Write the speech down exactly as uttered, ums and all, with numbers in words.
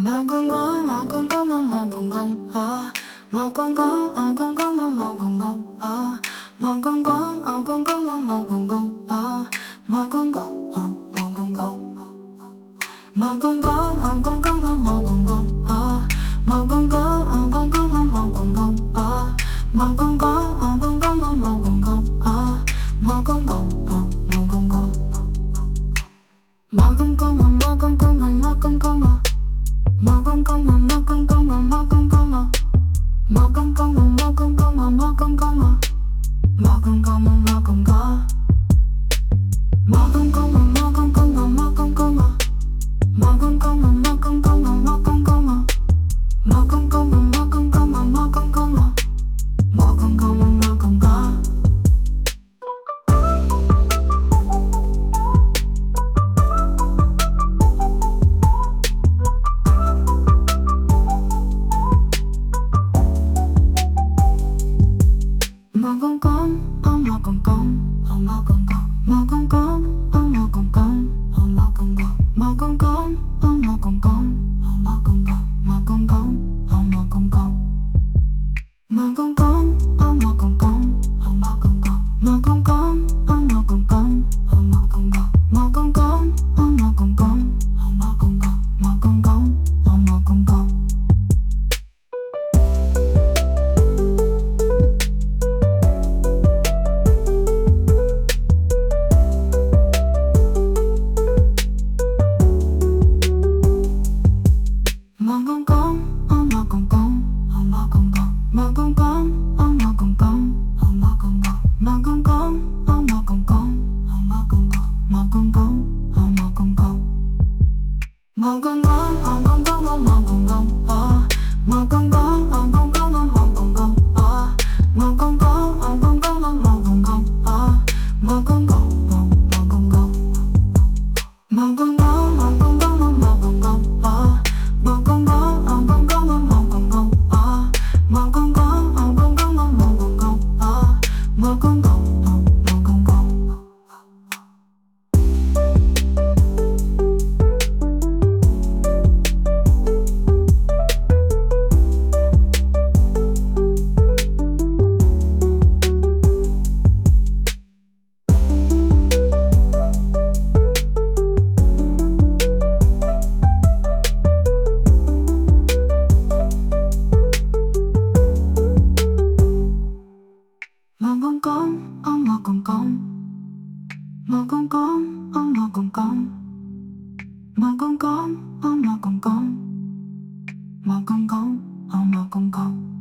Màu con có màu con có màu màu con con ờ màu con có màu con có màu màu con con ờ màu con có màu con có màu màu con con ờ màu con có màu màu con con màu con có màu con có màu màu con con ờ màu con có màu con có màu màu con con ờ màu con có màu con có màu màu con con ờ màu con có màu màu con con màu con có màu màu con con màu màu con con màu màu con con màu màu con con màu màu con con màu màu con con màu màu con con màu màu con con màu màu con con màu màu con con màu con con màu màu con con màu màu con con màu màu con con màu màu con con màu màu con con màu màu con con màu màu con con màu màu con con màu màu con con màu màu con con màu con con oh màu con con oh màu con con màu con con oh màu con con oh màu con con màu con con oh màu con con oh màu con con màu con con oh màu con con màu con con oh màu con con oh màu con con màu con con oh màu con con oh màu con con màu con con oh màu con con oh màu con con màu con con oh màu con con màu con con oh màu con con oh màu con con màu con con oh màu con con oh màu con con màu con con oh màu con con oh màu con con màu con con oh màu con con màu con con oh con con oh màu con con oh màu con con oh con con oh màu con con oh màu con con oh con con oh màu con con oh màu con con oh màu con con màu con con oh con con oh màu con con oh màu con có oh con có màu màu con con ờ màu con có oh con có màu màu con con ờ màu con có màu màu con con màu con con oh màu con con màu con con oh màu con con màu con con oh màu con con màu con con oh màu con con